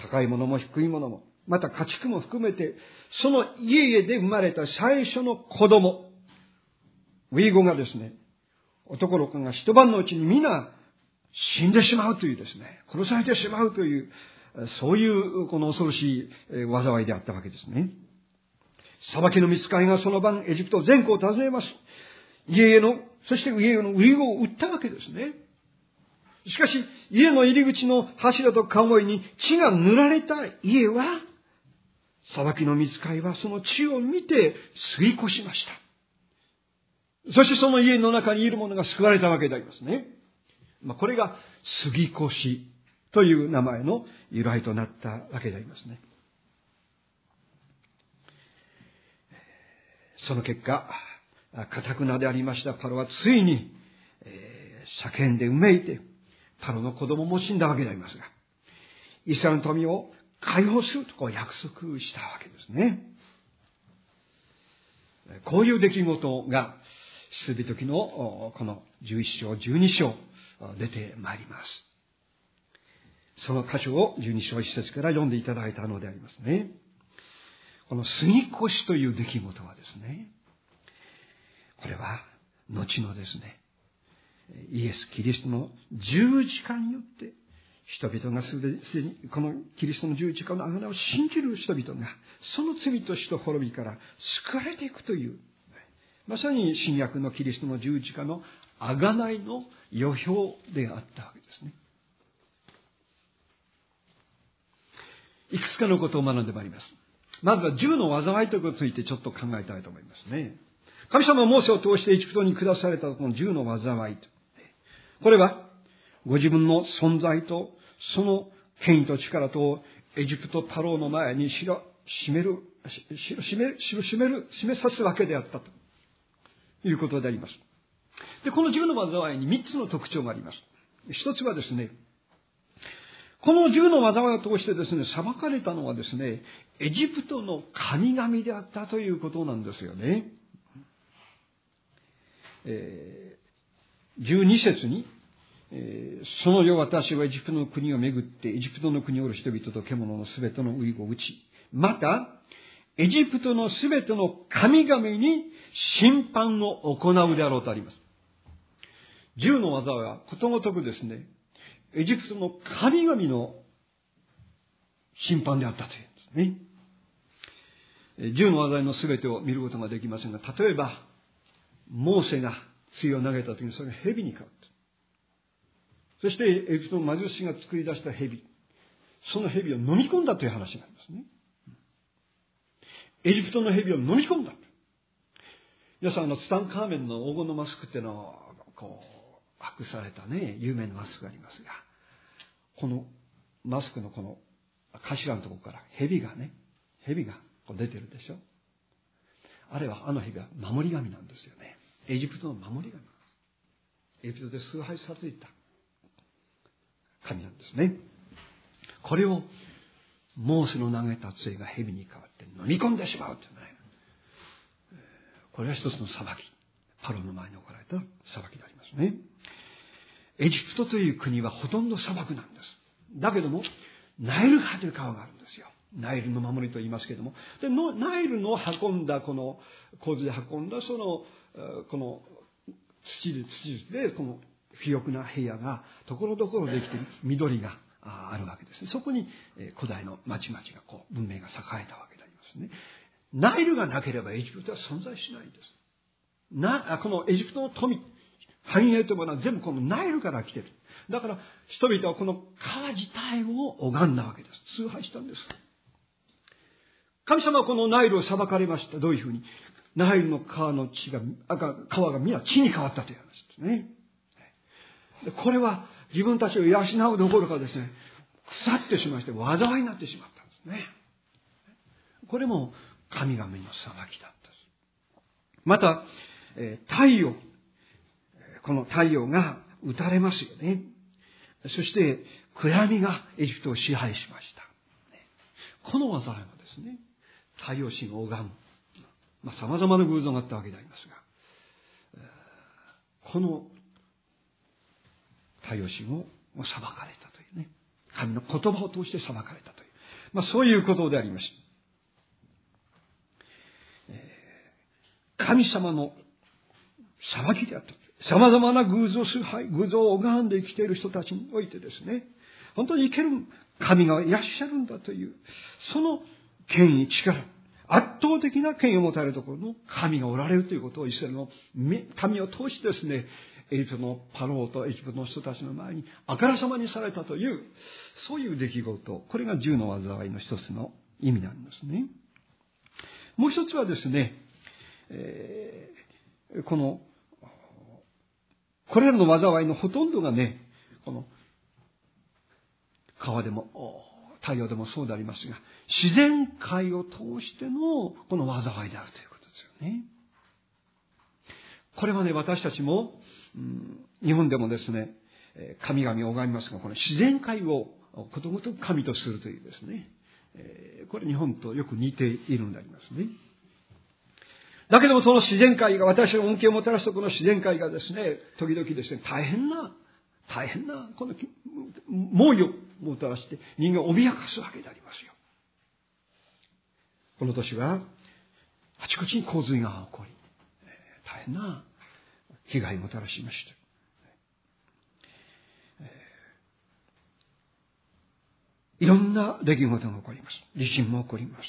高いものも低いものも、また家畜も含めて、その家々で生まれた最初の子供、ウイゴがですね、男の子が一晩のうちに皆死んでしまうというですね、殺されてしまうという、そういうこの恐ろしい災いであったわけですね。裁きの御使いがその晩エジプト全土を訪ねます。家々の、そして家々のウイゴを撃ったわけですね。しかし、家の入り口の柱と川越に血が塗られた家は、裁きの御使いはその血を見て吸い越しました。そしてその家の中にいる者が救われたわけでありますね。これが杉越という名前の由来となったわけでありますね。その結果、堅なでありましたパロはついに、叫んでうめいて、パロの子供も死んだわけでありますが、イスラエルの富を解放すると約束したわけですね。こういう出来事が、出エジプ記のこの11章、12章出てまいります。その箇所を12章1節から読んでいただいたのでありますね。この杉越という出来事はですね、これは後のですね、イエス・キリストの十字架によって人々がすでにこのキリストの十字架の贖いを信じる人々がその罪と死と滅びから救われていくという、まさに新約のキリストの十字架の贖いの予表であったわけですね。いくつかのことを学んでまいります。まずは10の災いということについてちょっと考えたいと思いますね。神様はモーセを通してエジプトに下されたこの10の災い。これはご自分の存在とその権威と力とエジプトパローの前に示さすわけであったということであります。で、この10の災いに3つの特徴があります。一つはですね、この10の災いを通してですね、裁かれたのはですね、エジプトの神々であったということなんですよね。12節に、その夜私はエジプトの国を巡ってエジプトの国におる人々と獣のすべてのウイゴを打ち、またエジプトのすべての神々に審判を行うであろうとあります。10の災いはことごとくですね、エジプトの神々の審判であったというんですね。10の災いのすべてを見ることができませんが、例えばモーセが杖を投げたときにそれが蛇に変わった。そしてエジプトの魔術師が作り出した蛇、その蛇を飲み込んだという話がありますね。エジプトの蛇を飲み込んだ。皆さんツタンカーメンの黄金のマスクっていうのを白されたね、有名なマスクがありますが、このマスクのこの頭のところから蛇が出てるでしょ。あれは蛇は守り神なんですよね。エジプトの守り神なんです。エジプトで崇拝されていた神なんですね。これをモーセの投げた杖が蛇に変わって飲み込んでしまうというね。これは一つの裁き。パロの前に置かれた裁きでありますね。エジプトという国はほとんど砂漠なんです。だけども、ナイル川という川があるんですよ。ナイルの守りと言いますけれども。で、ナイルの運んだ、この、洪水で運んだ、この土で、この肥沃な平野が、ところどころできて緑があるわけですね。そこに、古代の町々が、文明が栄えたわけでありますね。ナイルがなければエジプトは存在しないんです。このエジプトの富、繁栄というものは全部このナイルから来ている。だから人々はこの川自体を拝んだわけです。崇拝したんです。神様はこのナイルを裁かれました。どういうふうに？ナイルの川が皆血に変わったという話ですね。これは自分たちを養うどころかですね、腐ってしまって災いになってしまったんですね。これも神々の裁きだったです。また、この太陽が打たれますよね。そして暗闇がエジプトを支配しました。この災いはですね、太陽神を拝む、様々な偶像があったわけでありますが、この太陽神を裁かれたというね、神の言葉を通して裁かれたという、 そういうことでありました。神様の裁きであった。様々な偶像崇拝、偶像を拝んで生きている人たちにおいてですね、本当に生ける神がいらっしゃるんだという、その権威、力、圧倒的な権威を持たれるところの神がおられるということをイスラエルの民を通してですね、エジプトのパローとエジプトの人たちの前にあからさまにされたという、そういう出来事、これが10の災いの一つの意味なんですね。もう一つはですね、これらの災いのほとんどがね、この川でも太陽でもそうでありますが、自然界を通してのこの災いであるということですよね。これはね、私たちも、日本でもですね、神々を拝みますが、この自然界をことごとく神とするというですね、これ日本とよく似ているんでありますね。だけどもその自然界が、私の恩恵をもたらすとこの自然界がですね、時々ですね、大変な、この猛威をもたらして人間を脅かすわけでありますよ。この年は、あちこちに洪水が起こり、大変な被害をもたらしました。いろんな出来事が起こります。地震も起こります。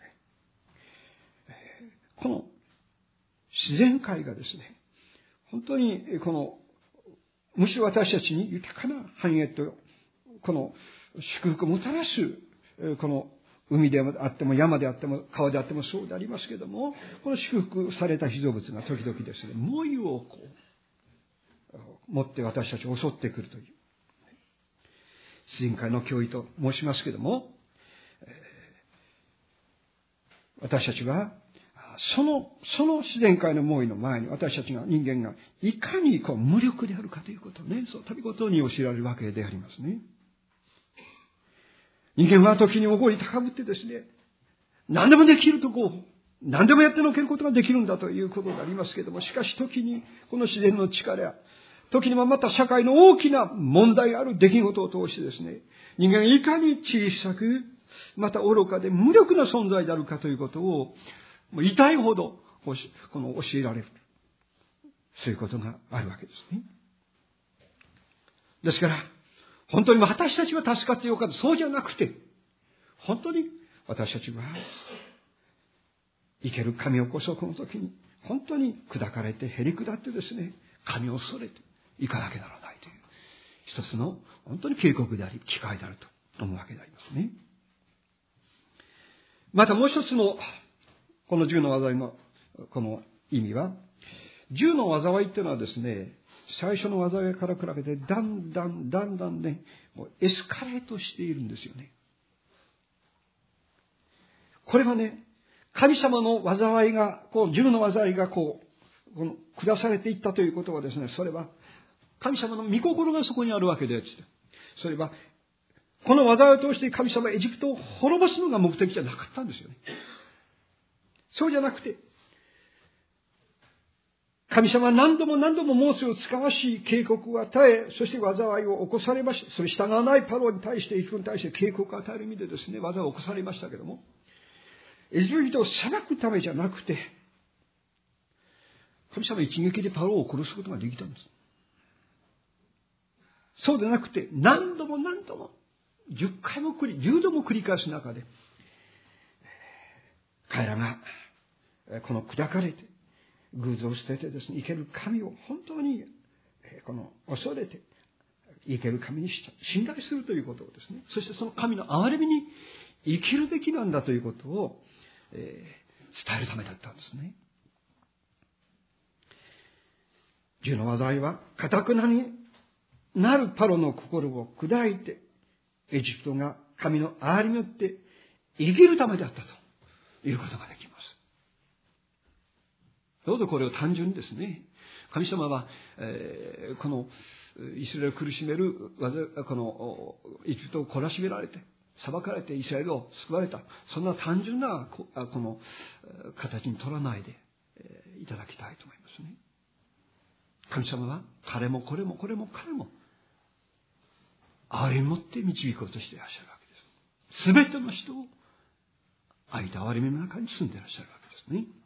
この自然界がですね、本当にむしろ私たちに豊かな繁栄と、この祝福をもたらす、この海であっても山であっても川であってもそうでありますけれども、この祝福された被造物が時々ですね、猛威を持って私たちを襲ってくるという。自然界の脅威と申しますけれども、私たちはその自然界の猛威の前に私たちが人間がいかに無力であるかということをね、そう度ごとに教えられるわけでありますね。人間は時におごり高ぶってですね、何でもできると何でもやってのけることができるんだということでありますけれども、しかし時にこの自然の力や、時にはまた社会の大きな問題ある出来事を通してですね、人間がいかに小さく、また愚かで無力な存在であるかということを、痛いほど教えられる。そういうことがあるわけですね。ですから、本当に私たちは助かってよかった。そうじゃなくて、本当に私たちは、生ける神をこそこの時に、本当に砕かれて、へり下ってですね、神を恐れていかなきゃならないという、一つの本当に警告であり、機会であると思うわけでありますね。またもう一つの、この10の災いのこの意味は、10の災いっていうのはですね、最初の災いから比べてだんだんね、もうエスカレートしているんですよね。これはね、神様の災いが、10の災いが下されていったということはですね、それは神様の御心がそこにあるわけです。それは、この災いを通して神様はエジプトを滅ぼすのが目的じゃなかったんですよね。そうじゃなくて、神様は何度もモーセを使わし警告を与え、そして災いを起こされました。それ従わないパロに対して、エジプトに対して警告を与える意味でですね、災いを起こされましたけども、エジプトを裁くためじゃなくて、神様は一撃でパロを殺すことができたんです。そうでなくて、何度も10度も繰り返す中で、彼らがこの砕かれて、偶像を捨ててですね、生ける神を本当に恐れて、生ける神に信頼するということをですね、そしてその神の憐れみに生きるべきなんだということを、伝えるためだったんですね。10の災いは、堅になるパロの心を砕いて、エジプトが神の憐れみによって生きるためだったということができます。どうぞこれを単純にですね、神様は、このイスラエルを苦しめるこのエジプトを懲らしめられて裁かれてイスラエルを救われた、そんな単純なこの形に取らないでいただきたいと思いますね。神様は彼もこれも憐れみ持って導こうとしていらっしゃるわけです。 すべての人を愛と憐れみの中に住んでいらっしゃるわけですね。